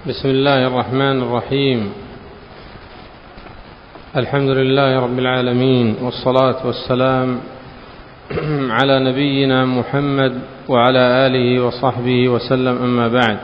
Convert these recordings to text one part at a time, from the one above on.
بسم الله الرحمن الرحيم. الحمد لله رب العالمين، والصلاة والسلام على نبينا محمد وعلى آله وصحبه وسلم، أما بعد.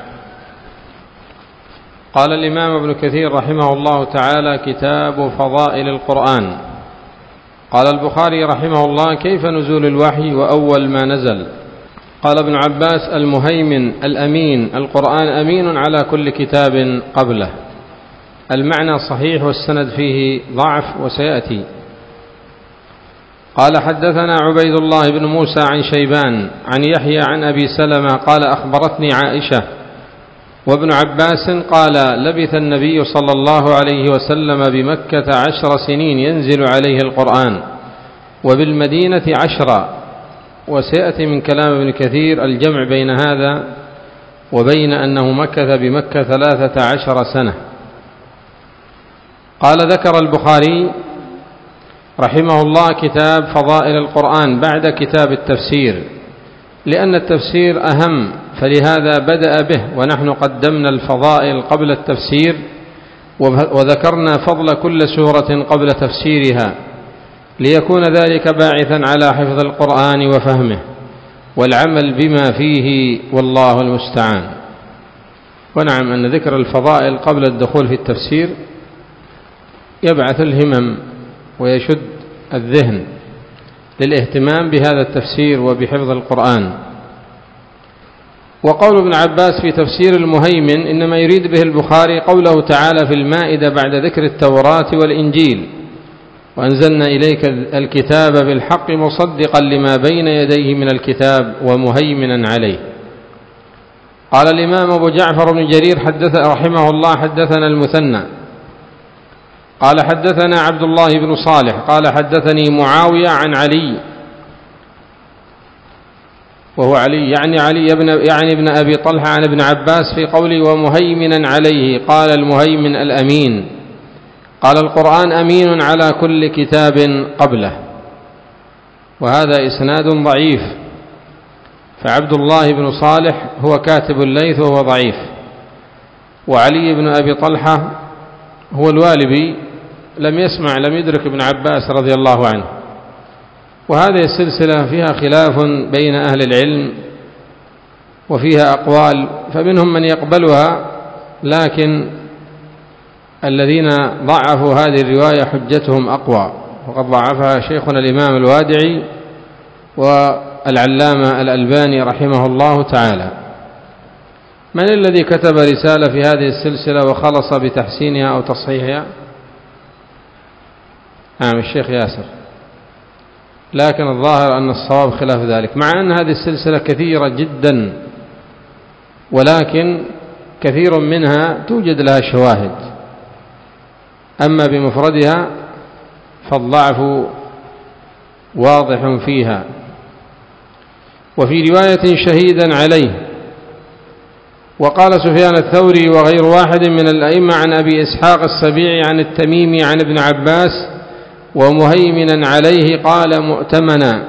قال الإمام ابن كثير رحمه الله تعالى: كتاب فضائل القرآن. قال البخاري رحمه الله: كيف نزول الوحي وأول ما نزل؟ قال ابن عباس: المهيمن الأمين، القرآن أمين على كل كتاب قبله. المعنى صحيح والسند فيه ضعف وسيأتي. قال: حدثنا عبيد الله بن موسى عن شيبان عن يحيى عن أبي سلمة قال: أخبرتني عائشة وابن عباس قال: لبث النبي صلى الله عليه وسلم بمكة 10 سنين ينزل عليه القرآن، وبالمدينة 10. وسيأتي من كلام ابن كثير الجمع بين هذا وبين أنه مكث بمكة 13 سنة. قال: ذكر البخاري رحمه الله كتاب فضائل القرآن بعد كتاب التفسير، لأن التفسير أهم، فلهذا بدأ به، ونحن قدمنا الفضائل قبل التفسير، وذكرنا فضل كل سورة قبل تفسيرها، ليكون ذلك باعثا على حفظ القرآن وفهمه والعمل بما فيه، والله المستعان. ونعم أن ذكر الفضائل قبل الدخول في التفسير يبعث الهمم ويشد الذهن للاهتمام بهذا التفسير وبحفظ القرآن. وقول ابن عباس في تفسير المهيمن إنما يريد به البخاري قوله تعالى في المائدة بعد ذكر التوراة والإنجيل: وأنزلنا إليك الكتاب بالحق مصدقا لما بين يديه من الكتاب ومهيمنا عليه. قال الإمام أبو جعفر بن جرير رحمه الله: حدثنا المثنى قال: حدثنا عبد الله بن صالح قال: حدثني معاوية عن علي، وهو علي يعني ابن أبي طلحة، عن ابن عباس في قوله ومهيمنا عليه، قال: المهيمن الأمين. قال: القرآن أمين على كل كتاب قبله. وهذا إسناد ضعيف، فعبد الله بن صالح هو كاتب الليث وهو ضعيف، وعلي بن أبي طلحة هو الوالبي، لم يدرك ابن عباس رضي الله عنه. وهذه السلسلة فيها خلاف بين أهل العلم وفيها أقوال، فمنهم من يقبلها، لكن الذين ضعفوا هذه الرواية حجتهم أقوى، وقد ضعفها شيخنا الإمام الوادعي والعلامة الألباني رحمه الله تعالى. من الذي كتب رسالة في هذه السلسلة وخلص بتحسينها أو تصحيحها؟ الشيخ ياسر، لكن الظاهر أن الصواب خلاف ذلك، مع أن هذه السلسلة كثيرة جدا، ولكن كثير منها توجد لها شواهد، أما بمفردها فالضعف واضح فيها. وفي رواية شهيدا عليه. وقال سفيان الثوري وغير واحد من الأئمة عن أبي إسحاق السبيعي عن التميمي عن ابن عباس: ومهيمنا عليه قال مؤتمنا.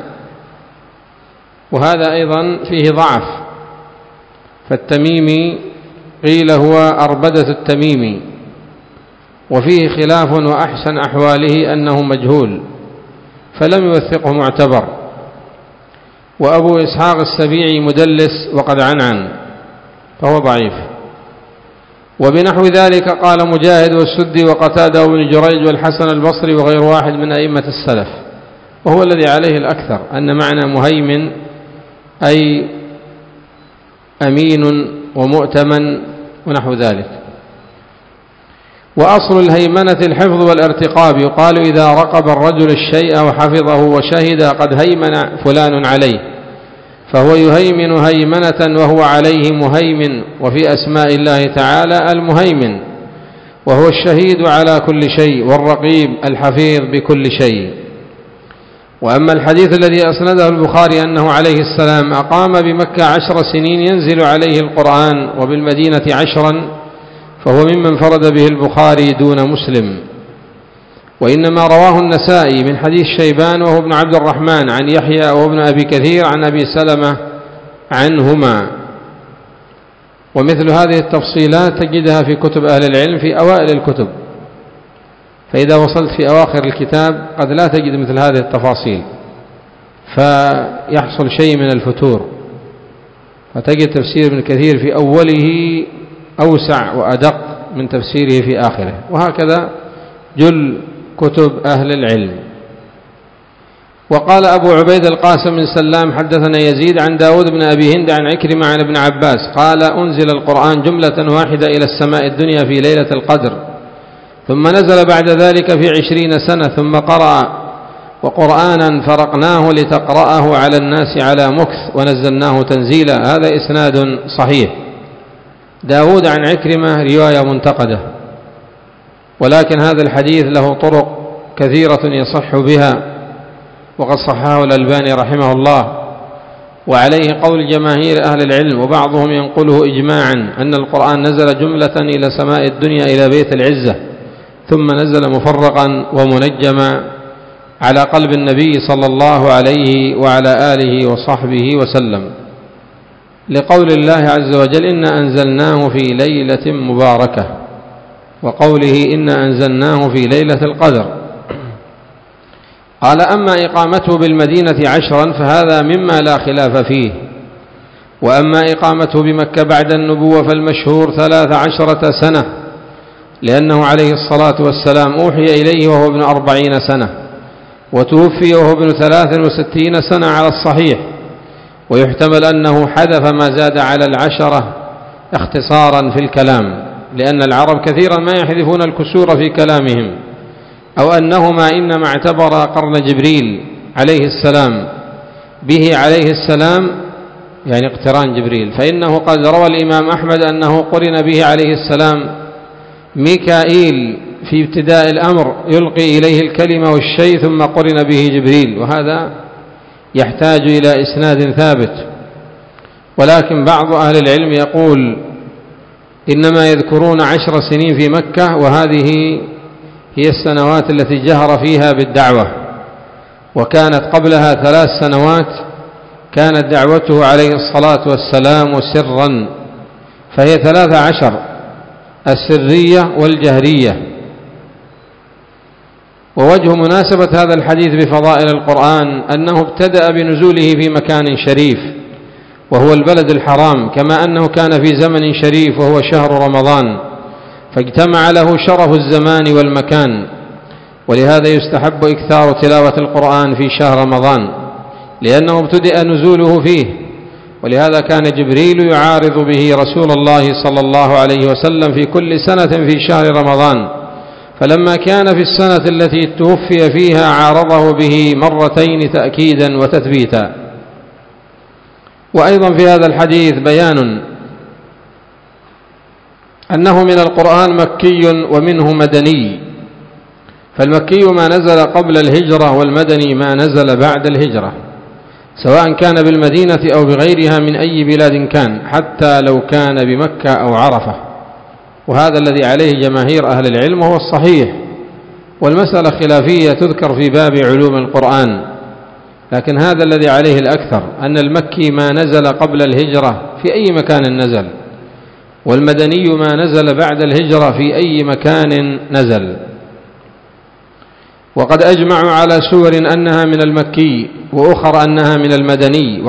وهذا أيضا فيه ضعف، فالتميمي قيل هو أربدة التميمي، وفيه خلاف، وأحسن أحواله أنه مجهول، فلم يوثقه معتبر. وأبو إسحاق السبيعي مدلس وقد عنعن، فهو ضعيف. وبنحو ذلك قال مجاهد والسدي وقتادة وابن جريج والحسن البصري وغير واحد من أئمة السلف، وهو الذي عليه الأكثر، أن معنى مهيمن أي أمين ومؤتمن ونحو ذلك. وأصل الهيمنة الحفظ والارتقاب، يقال إذا رقب الرجل الشيء وحفظه وشهد قد هيمن فلان عليه، فهو يهيمن هيمنة وهو عليه مهيمن. وفي أسماء الله تعالى المهيمن، وهو الشهيد على كل شيء، والرقيب الحفيظ بكل شيء. وأما الحديث الذي أسنده البخاري أنه عليه السلام أقام بمكة 10 سنين ينزل عليه القرآن، وبالمدينة 10، فهو ممن فرد به البخاري دون مسلم. وإنما رواه النسائي من حديث شيبان وهو ابن عبد الرحمن عن يحيى وابن أبي كثير عن أبي سلمة عنهما. ومثل هذه التفصيلات تجدها في كتب أهل العلم في أوائل الكتب، فإذا وصلت في أواخر الكتاب قد لا تجد مثل هذه التفاصيل فيحصل شيء من الفتور، فتجد تفسير ابن كثير في أوله أوسع وأدق من تفسيره في آخره، وهكذا جل كتب أهل العلم. وقال أبو عبيد القاسم بن سلام حدثنا يزيد عن داود بن أبي هند عن عكرمة عن ابن عباس قال أنزل القرآن جملة واحدة إلى السماء الدنيا في ليلة القدر، ثم نزل بعد ذلك في 20 سنة، ثم قرأ وقرآنا فرقناه لتقرأه على الناس على مكث ونزلناه تنزيلا. هذا إسناد صحيح. داود عن عكرمة رواية منتقدة، ولكن هذا الحديث له طرق كثيرة يصح بها، وقد صححه الألباني رحمه الله، وعليه قول جماهير أهل العلم، وبعضهم ينقله إجماعا أن القرآن نزل جملة إلى سماء الدنيا إلى بيت العزة، ثم نزل مفرقا ومنجما على قلب النبي صلى الله عليه وعلى آله وصحبه وسلم، لقول الله عز وجل إنا أنزلناه في ليلة مباركة، وقوله إنا أنزلناه في ليلة القدر. قال أما إقامته بالمدينة 10 فهذا مما لا خلاف فيه، وأما إقامته بمكة بعد النبوة فالمشهور 13 سنة، لأنه عليه الصلاة والسلام أوحي إليه وهو ابن 40 سنة، وتوفي وهو ابن 63 سنة على الصحيح، ويحتمل أنه حذف ما زاد على 10 اختصارا في الكلام، لأن العرب كثيرا ما يحذفون الكسور في كلامهم، أو أنهما إنما اعتبر قرن جبريل عليه السلام به عليه السلام، يعني اقتران جبريل، فإنه قد روى الإمام أحمد أنه قرن به عليه السلام ميكائيل في ابتداء الأمر يلقي إليه الكلمة والشيء، ثم قرن به جبريل، وهذا يحتاج إلى إسناد ثابت. ولكن بعض أهل العلم يقول إنما يذكرون 10 سنين في مكة، وهذه هي السنوات التي جهر فيها بالدعوة، وكانت قبلها 3 سنوات كانت دعوته عليه الصلاة والسلام سرا، فهي 13 السرية والجهرية. ووجه مناسبة هذا الحديث بفضائل القرآن أنه ابتدأ بنزوله في مكان شريف وهو البلد الحرام، كما أنه كان في زمن شريف وهو شهر رمضان، فاجتمع له شرف الزمان والمكان، ولهذا يستحب إكثار تلاوة القرآن في شهر رمضان، لأنه ابتدأ نزوله فيه، ولهذا كان جبريل يعارض به رسول الله صلى الله عليه وسلم في كل سنة في شهر رمضان، فلما كان في السنة التي توفي فيها عارضه به مرتين تأكيدا وتثبيتا. وأيضا في هذا الحديث بيان أنه من القرآن مكي ومنه مدني، فالمكي ما نزل قبل الهجرة، والمدني ما نزل بعد الهجرة، سواء كان بالمدينة أو بغيرها من أي بلاد كان، حتى لو كان بمكة أو عرفة، وهذا الذي عليه جماهير أهل العلم وهو الصحيح. والمسألة خلافية تذكر في باب علوم القرآن، لكن هذا الذي عليه الأكثر أن المكي ما نزل قبل الهجرة في أي مكان نزل، والمدني ما نزل بعد الهجرة في أي مكان نزل. وقد أجمعوا على سور أنها من المكي وأخر أنها من المدني،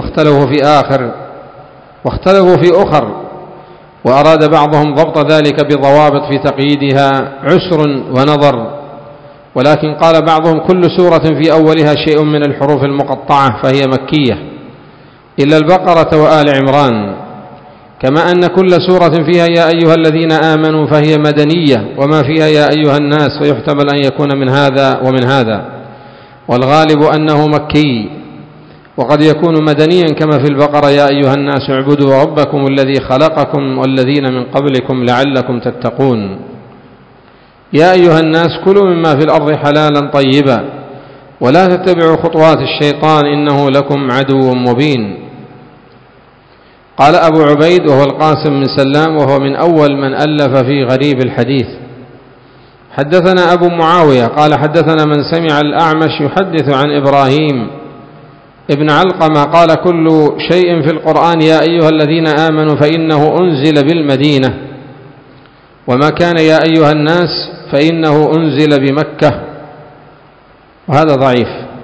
واختلفوا في أخر، وأراد بعضهم ضبط ذلك بضوابط في تقييدها عسر ونظر، ولكن قال بعضهم كل سورة في أولها شيء من الحروف المقطعة فهي مكية إلا البقرة وآل عمران، كما أن كل سورة فيها يا أيها الذين آمنوا فهي مدنية، وما فيها يا أيها الناس، ويحتمل أن يكون من هذا ومن هذا، والغالب أنه مكي، وقد يكون مدنيا كما في البقرة يا أيها الناس اعبدوا ربكم الذي خلقكم والذين من قبلكم لعلكم تتقون، يا أيها الناس كلوا مما في الأرض حلالا طيبا ولا تتبعوا خطوات الشيطان إنه لكم عدو مبين. قال أبو عبيد وهو القاسم بن سلام، وهو من أول من ألف في غريب الحديث. حدثنا أبو معاوية قال حدثنا من سمع الأعمش يحدث عن إبراهيم ابن علقمة قال: كل شيء في القرآن يا أيها الذين آمنوا فإنه أنزل بالمدينة، وما كان يا أيها الناس فإنه أنزل بمكة. وهذا ضعيف،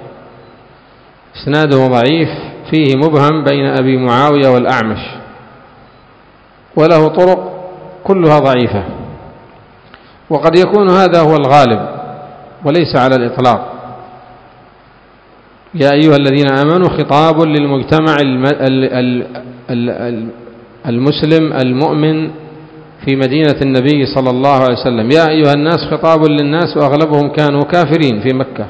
إسناده ضعيف، فيه مبهم بين أبي معاوية والأعمش، وله طرق كلها ضعيفة، وقد يكون هذا هو الغالب وليس على الإطلاق. يا أيها الذين آمنوا خطاب للمجتمع المسلم المؤمن في مدينة النبي صلى الله عليه وسلم. يا أيها الناس خطاب للناس، وأغلبهم كانوا كافرين في مكة.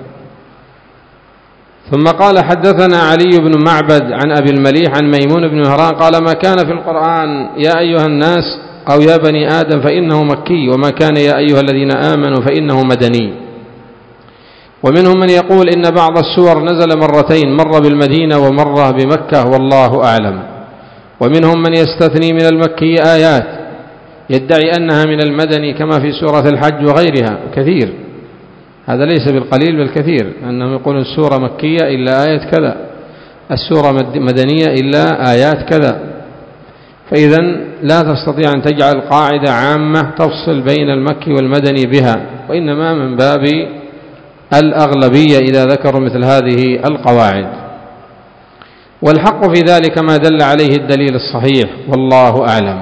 ثم قال: حدثنا علي بن معبد عن أبي المليح عن ميمون بن مهران قال: ما كان في القرآن يا أيها الناس أو يا بني آدم فإنه مكي، وما كان يا أيها الذين آمنوا فإنه مدني. ومنهم من يقول إن بعض السور نزل مرتين، مرة بالمدينة ومرة بمكة، والله أعلم. ومنهم من يستثني من المكي آيات يدعي أنها من المدني، كما في سورة الحج وغيرها كثير. هذا ليس بالقليل بل كثير، أنهم يقولون السورة مكية إلا آية كذا، السورة مدنية إلا آيات كذا. فإذا لا تستطيع أن تجعل قاعدة عامة تفصل بين المكي والمدني بها، وإنما من باب الأغلبية إذا ذكروا مثل هذه القواعد. والحق في ذلك ما دل عليه الدليل الصحيح، والله أعلم.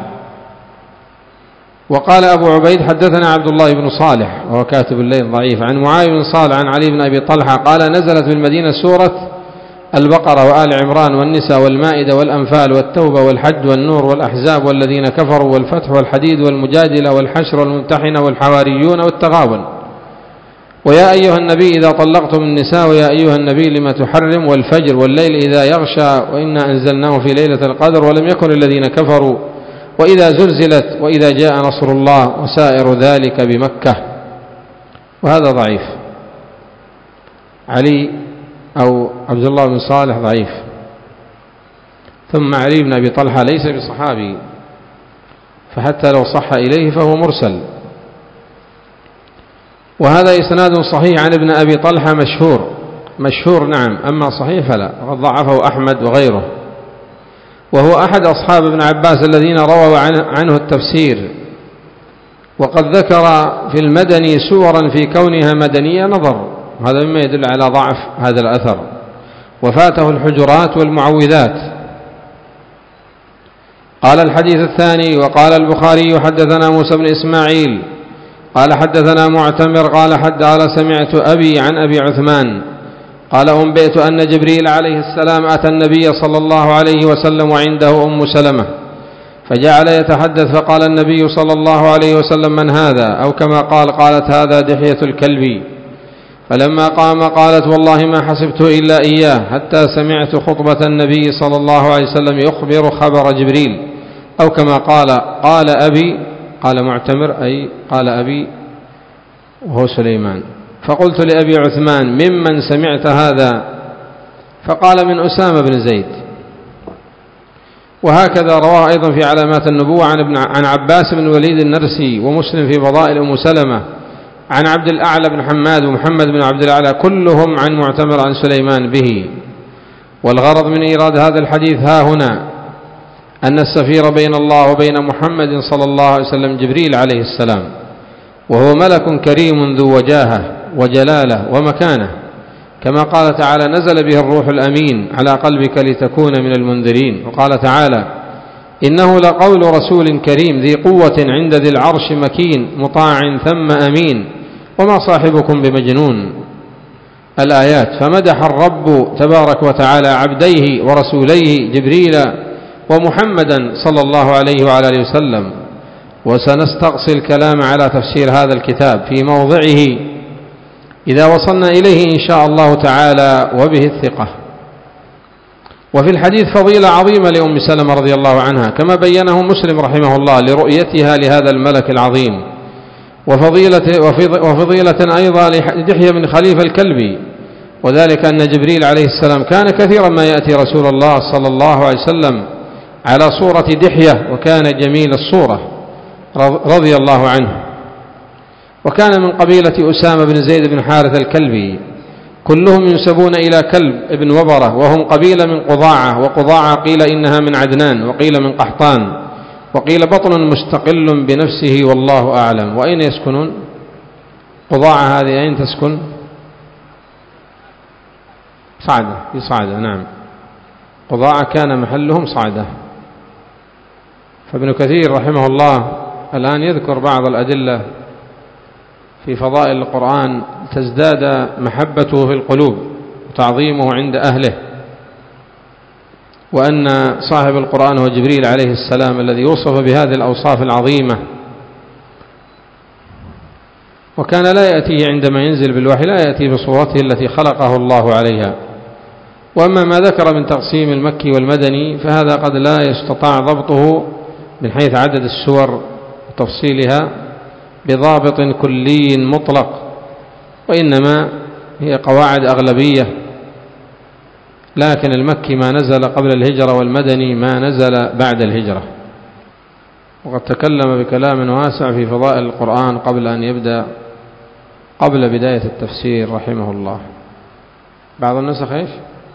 وقال أبو عبيد: حدثنا عبد الله بن صالح وهو كاتب الليل ضعيف، عن معاوية بن صالح عن علي بن أبي طلحة قال: نزلت بالمدينة سورة البقرة وآل عمران والنساء والمائدة والأنفال والتوبة والحج والنور والأحزاب والذين كفروا والفتح والحديد والمجادلة والحشر والممتحنة والحواريون والتغابن. ويا أيها النبي إذا طلقتم النساء، ويا أيها النبي لما تحرم، والفجر والليل إذا يغشى، وإنا أنزلناه في ليلة القدر، ولم يكن الذين كفروا، وإذا زلزلت، وإذا جاء نصر الله، وسائر ذلك بمكة. وهذا ضعيف. علي أو عبد الله بن صالح ضعيف. ثم علي بن أبي طلحة ليس بصحابي، فحتى لو صح إليه فهو مرسل. وهذا إسناد صحيح عن ابن أبي طلحة مشهور نعم، أما صحيح فلا، وقد ضعفه أحمد وغيره. وهو أحد أصحاب ابن عباس الذين رووا عنه التفسير. وقد ذكر في المدني سورا في كونها مدنية نظر، هذا مما يدل على ضعف هذا الأثر. وفاته الحجرات والمعوذات. قال: الحديث الثاني. وقال البخاري: حدثنا موسى بن إسماعيل قال حدثنا معتمر قال سمعت أبي عن أبي عثمان قال: أنبئت أن جبريل عليه السلام أتى النبي صلى الله عليه وسلم وعنده أم سلمة، فجعل يتحدث، فقال النبي صلى الله عليه وسلم: من هذا؟ أو كما قالت: هذا دحية الكلب. فلما قام قالت: والله ما حسبته إلا إياه، حتى سمعت خطبة النبي صلى الله عليه وسلم يخبر خبر جبريل، أو كما قال أبي، قال معتمر أي قال أبي وهو سليمان. فقلت لأبي عثمان: ممن سمعت هذا؟ فقال: من أسامة بن زيد. وهكذا رواه أيضا في علامات النبوة عن عباس بن الوليد النرسي، ومسلم في فضائل أم سلمة عن عبد الأعلى بن حماد ومحمد بن عبد الأعلى، كلهم عن معتمر عن سليمان به. والغرض من إيراد هذا الحديث ها هنا أن السفير بين الله وبين محمد صلى الله عليه وسلم جبريل عليه السلام، وهو ملك كريم ذو وجاهة وجلالة ومكانة، كما قال تعالى: نزل به الروح الأمين على قلبك لتكون من المنذرين. وقال تعالى: إنه لقول رسول كريم ذي قوة عند ذي العرش مكين مطاع ثم أمين وما صاحبكم بمجنون. الآيات. فمدح الرب تبارك وتعالى عبديه ورسوليه جبريل ومحمدا صلى الله عليه وعلى آله وسلم. وسنستقصي الكلام على تفسير هذا الكتاب في موضعه إذا وصلنا إليه إن شاء الله تعالى وبه الثقة. وفي الحديث فضيلة عظيمة لأم سلمة رضي الله عنها، كما بينه مسلم رحمه الله لرؤيتها لهذا الملك العظيم، وفضيلة أيضا لدحية من خليفة الكلبي، وذلك أن جبريل عليه السلام كان كثيرا ما يأتي رسول الله صلى الله عليه وسلم على صورة دحية، وكان جميل الصورة رضي الله عنه. وكان من قبيلة أسامة بن زيد بن حارث الكلبي، كلهم ينسبون إلى كلب ابن وبرة، وهم قبيلة من قضاعة، وقضاعة قيل إنها من عدنان، وقيل من قحطان، وقيل بطن مستقل بنفسه والله أعلم. وأين يسكنون قضاعة هذه؟ أين تسكن؟ صعدة، في صعدة، نعم، قضاعة كان محلهم صعدة. فابن كثير رحمه الله الآن يذكر بعض الأدلة في فضائل القرآن تزداد محبته في القلوب وتعظيمه عند أهله، وأن صاحب القرآن هو جبريل عليه السلام الذي وصف بهذه الأوصاف العظيمة، وكان لا يأتيه عندما ينزل بالوحي لا يأتي بصورته التي خلقه الله عليها. وأما ما ذكر من تقسيم المكي والمدني فهذا قد لا يستطاع ضبطه من حيث عدد السور وتفصيلها بضابط كلي مطلق، وإنما هي قواعد أغلبية، لكن المكي ما نزل قبل الهجرة والمدني ما نزل بعد الهجرة. وقد تكلم بكلام واسع في فضائل القرآن قبل بداية التفسير رحمه الله. بعض النسخ إيش؟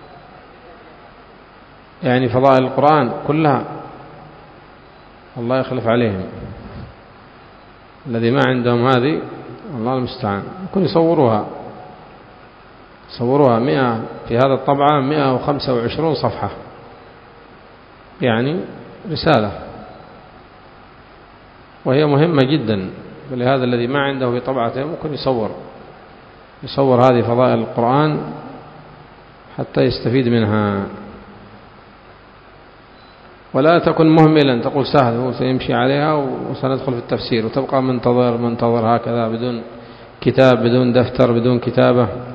يعني فضائل القرآن كلها، الله يخلف عليهم الذي ما عندهم هذه، الله المستعان، يكون يصوروها 100 في هذا الطبعة 125 صفحة، يعني رسالة، وهي مهمة جدا. ولهذا الذي ما عنده في طبعته ممكن يصور هذه فضائل القرآن حتى يستفيد منها. ولا تكن مهملا تقول سهل وسيمشي عليها وسندخل في التفسير، وتبقى منتظر هكذا بدون كتاب بدون دفتر بدون كتابة،